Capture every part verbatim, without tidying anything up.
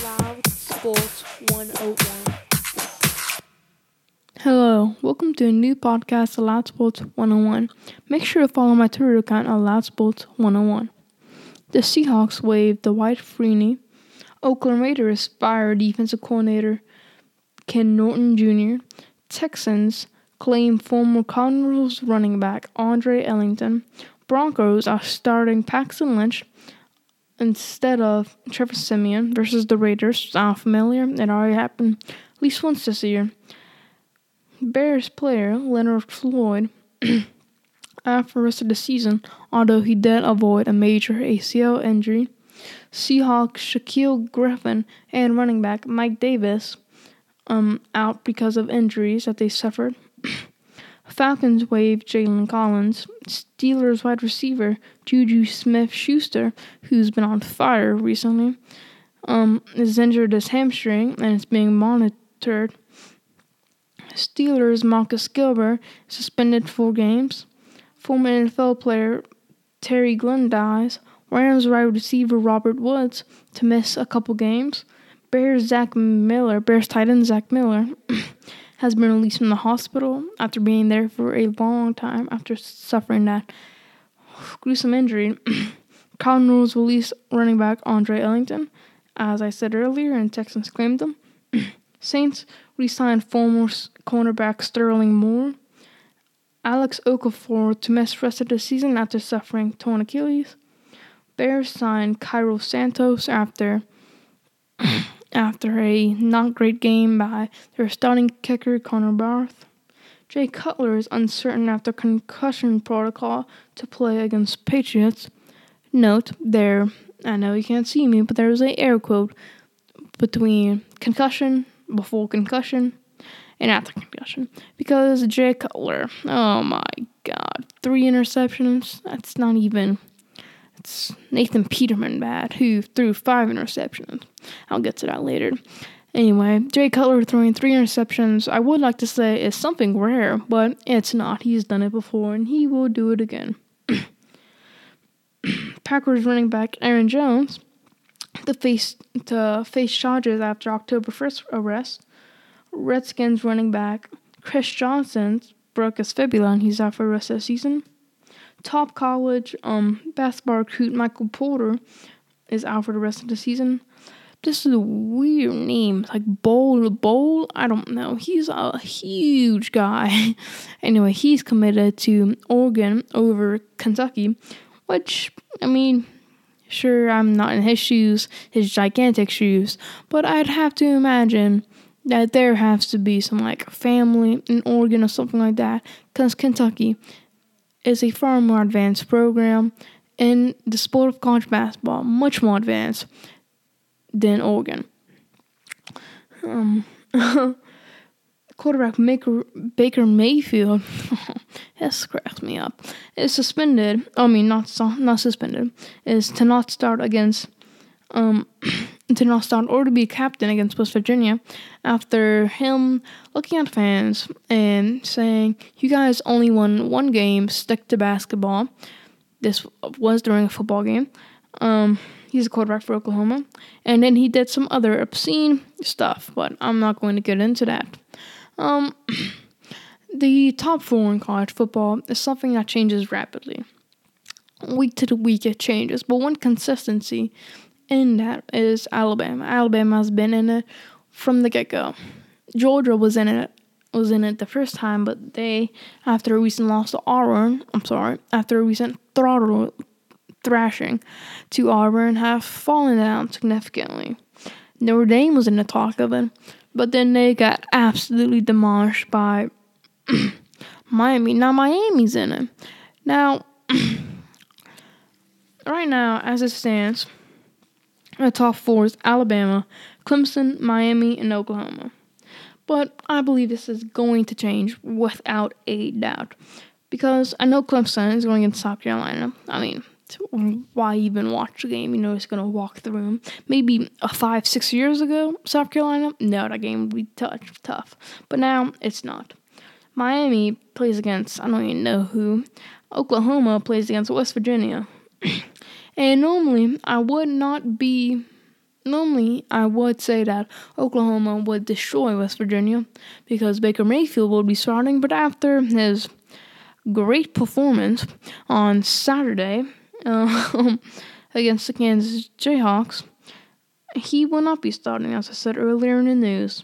Loud Sports one oh one. Hello, welcome to a new podcast of Loud Sports one oh one. Make sure to follow my Twitter account at Loud Sports one oh one. The Seahawks waived Dwight Freeney. Oakland Raiders fired defensive coordinator Ken Norton Junior Texans claim former Cardinals running back Andre Ellington. Broncos are starting Paxton Lynch instead of Trevor Siemian versus the Raiders. Sound familiar? It already happened at least once this year. Bears player Leonard Floyd out for the rest of the season, although he did avoid a major A C L injury. Seahawks Shaquille Griffin and running back Mike Davis um out because of injuries that they suffered. Falcons waived Jalen Collins. Steelers wide receiver Juju Smith-Schuster, who's been on fire recently, um, is injured his hamstring and is being monitored. Steelers Marcus Gilbert suspended four games. Former N F L player Terry Glenn dies. Rams wide receiver Robert Woods to miss a couple games. Bears Zach Miller, Bears tight end Zach Miller, has been released from the hospital after being there for a long time after suffering that gruesome injury. Cardinals released running back Andre Ellington, as I said earlier, and Texans claimed him. Saints re-signed former cornerback Sterling Moore. Alex Okafor to miss rest of the season after suffering torn Achilles. Bears signed Cairo Santos after after a not great game by their starting kicker Connor Barth. Jay Cutler is uncertain after concussion protocol to play against Patriots. Note there, I know you can't see me, but there is a air quote between concussion, before concussion, and after concussion. Because Jay Cutler, oh my god, three interceptions, that's not even... It's Nathan Peterman bad, who threw five interceptions. I'll get to that later. Anyway, Jay Cutler throwing three interceptions, I would like to say is something rare, but it's not. He's done it before, and he will do it again. Packers running back Aaron Jones to face, to face charges after October first arrest. Redskins running back Chris Johnson broke his fibula, and he's out for the rest of the season. Top college um basketball recruit Michael Porter is out for the rest of the season. This is a weird name, like Bowl Bowl. I don't know. He's a huge guy. Anyway, he's committed to Oregon over Kentucky, which I mean, sure, I'm not in his shoes, his gigantic shoes, but I'd have to imagine that there has to be some like family in Oregon or something like that, because Kentucky is a far more advanced program in the sport of college basketball, much more advanced than Oregon. Um, quarterback Maker, Baker Mayfield, this cracks me up, is suspended, I mean not not suspended, is to not start against, um, to not start or to be a captain against West Virginia after him looking at fans and saying, you guys only won one game, stick to basketball. This was during a football game. Um, he's a quarterback for Oklahoma. And then he did some other obscene stuff, but I'm not going to get into that. Um, the top four in college football is something that changes rapidly. Week to the week it changes, but one consistency in that is Alabama. Alabama has been in it from the get-go. Georgia was in it was in it the first time, but they, after a recent loss to Auburn, I'm sorry, after a recent throttle thrashing to Auburn, have fallen down significantly. Notre Dame was in the talk of it, but then they got absolutely demolished by Miami. Now Miami's in it. Now, right now, as it stands, the top four is Alabama, Clemson, Miami, and Oklahoma. But I believe this is going to change without a doubt. Because I know Clemson is going against South Carolina. I mean, why even watch the game? You know, it's going to walk the room. Maybe uh, five, six years ago, South Carolina, no, that game would be tough, tough. But now, it's not. Miami plays against, I don't even know who. Oklahoma plays against West Virginia. And normally, I would not be Normally, I would say that Oklahoma would destroy West Virginia because Baker Mayfield will be starting, but after his great performance on Saturday uh, against the Kansas Jayhawks, he will not be starting, as I said earlier in the news.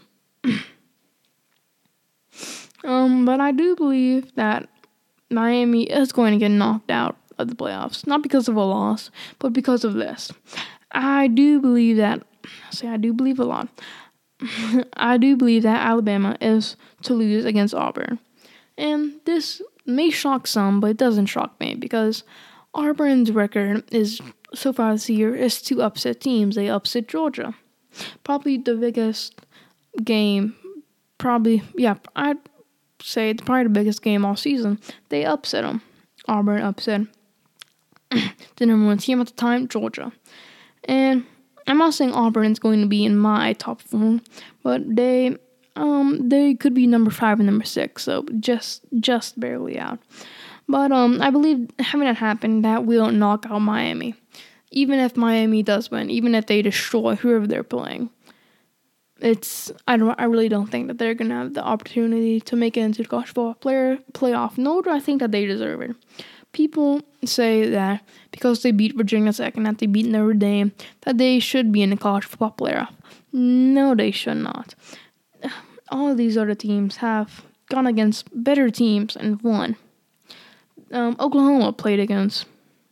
um, but I do believe that Miami is going to get knocked out of the playoffs, not because of a loss, but because of this. I do believe that, say I do believe a lot, I do believe that Alabama is to lose against Auburn. And this may shock some, but it doesn't shock me because Auburn's record is, so far this year, is to upset teams. They upset Georgia. Probably the biggest game, probably, yeah, I'd say it's probably the biggest game all season. They upset them. Auburn upset the number one team at the time, Georgia. And I'm not saying Auburn is going to be in my top four, but they um they could be number five and number six, so just just barely out. But um I believe having that happen, that will knock out Miami. Even if Miami does win, even if they destroy whoever they're playing, it's I don't I really don't think that they're gonna have the opportunity to make it into the college football player playoff. Nor do I think that they deserve it. People say that because they beat Virginia Tech and that they beat Notre Dame, that they should be in the college football playoff. No, they should not. All of these other teams have gone against better teams and won. Um, Oklahoma played against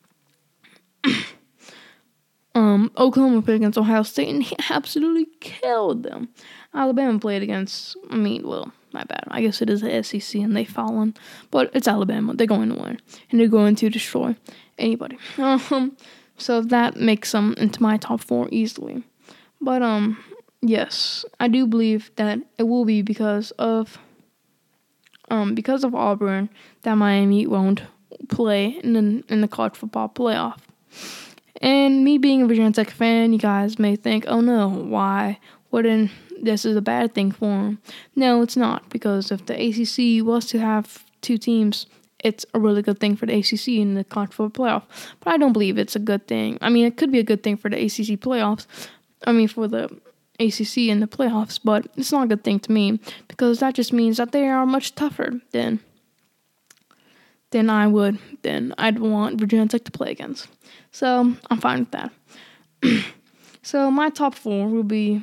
um, Oklahoma played against Ohio State and he absolutely killed them. Alabama played against, I mean, well, my bad. I guess it is the S E C and they've fallen. But it's Alabama. They're going to win. And they're going to destroy anybody. Um, so that makes them into my top four easily. But, um, yes, I do believe that it will be because of, um, because of Auburn that Miami won't play in the, in the college football playoff. And me being a Virginia Tech fan, you guys may think, oh no, why wouldn't this is a bad thing for them? No, it's not, because if the A C C was to have two teams, it's a really good thing for the A C C in the college football playoff. But I don't believe it's a good thing. I mean, it could be a good thing for the A C C playoffs. I mean, for the A C C in the playoffs, but it's not a good thing to me because that just means that they are much tougher than than I would, than I'd want Virginia Tech to play against. So I'm fine with that. So my top four will be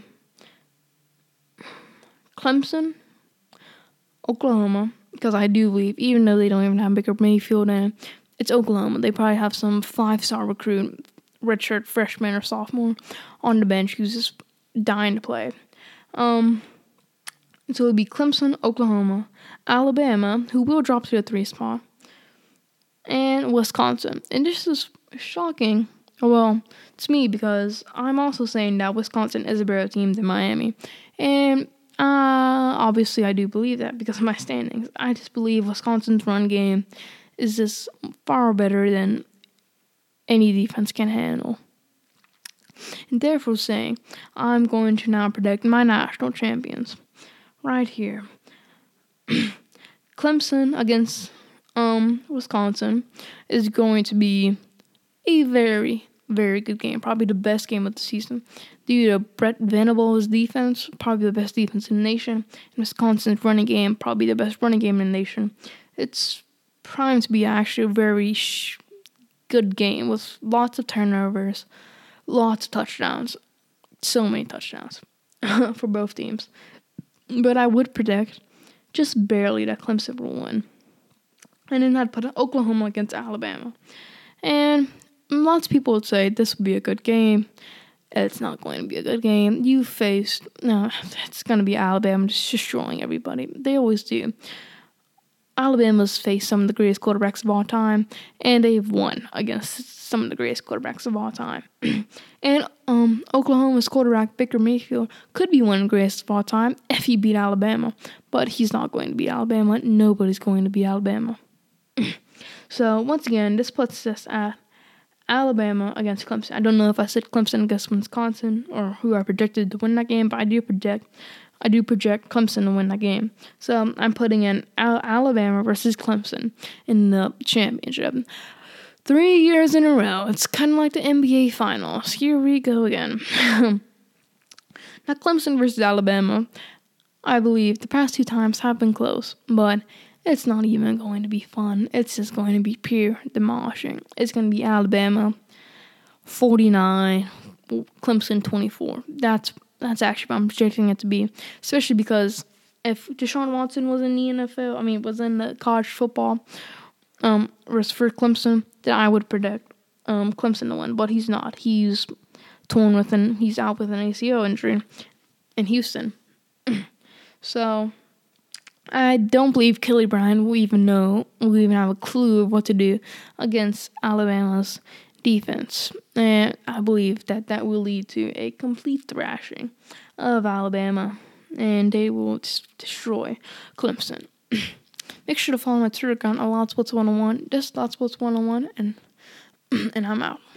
Clemson, Oklahoma, because I do believe, even though they don't even have Baker Mayfield in, it's Oklahoma. They probably have some five-star recruit, redshirt freshman or sophomore on the bench who's just dying to play. Um, so it would be Clemson, Oklahoma, Alabama, who will drop to the three spot, and Wisconsin. And this is shocking. Well, it's me because I'm also saying that Wisconsin is a better team than Miami. And uh, obviously I do believe that because of my standings. I just believe Wisconsin's run game is just far better than any defense can handle. And therefore saying, I'm going to now predict my national champions. Right here. Clemson against um, Wisconsin is going to be a very, very good game. Probably the best game of the season. Due to Brett Venables' defense, probably the best defense in the nation. And Wisconsin's running game, probably the best running game in the nation. It's primed to be actually a very sh- good game with lots of turnovers, lots of touchdowns. So many touchdowns for both teams. But I would predict just barely that Clemson will win. And then I'd put Oklahoma against Alabama. And lots of people would say this would be a good game. It's not going to be a good game. You faced, no, it's going to be Alabama just destroying everybody. They always do. Alabama's faced some of the greatest quarterbacks of all time, and they've won against some of the greatest quarterbacks of all time. and um, Oklahoma's quarterback, Baker Mayfield, could be one of the greatest of all time if he beat Alabama, but he's not going to beat Alabama. Nobody's going to beat Alabama. So, once again, this puts us at Alabama against Clemson. I don't know if I said Clemson against Wisconsin or who I predicted to win that game, but I do project I do project Clemson to win that game. So I'm putting in Al- Alabama versus Clemson in the championship. Three years in a row. It's kind of like the N B A Finals. Here we go again. Now, Clemson versus Alabama, I believe the past two times have been close, but it's not even going to be fun. It's just going to be pure demolishing. It's going to be Alabama forty-nine, Clemson twenty-four. That's that's actually what I'm projecting it to be, especially because if Deshaun Watson was in the N F L, I mean, was in the college football, um, for Clemson, then I would predict um Clemson to win, but he's not. He's torn with an he's out with an A C L injury in Houston. So I don't believe Kelly Bryant will even know, will even have a clue of what to do against Alabama's defense. And I believe that that will lead to a complete thrashing of Alabama, and they will just destroy Clemson. Make sure to follow my Twitter account, a lot sports one oh one, just lot sports one oh one, and and I'm out.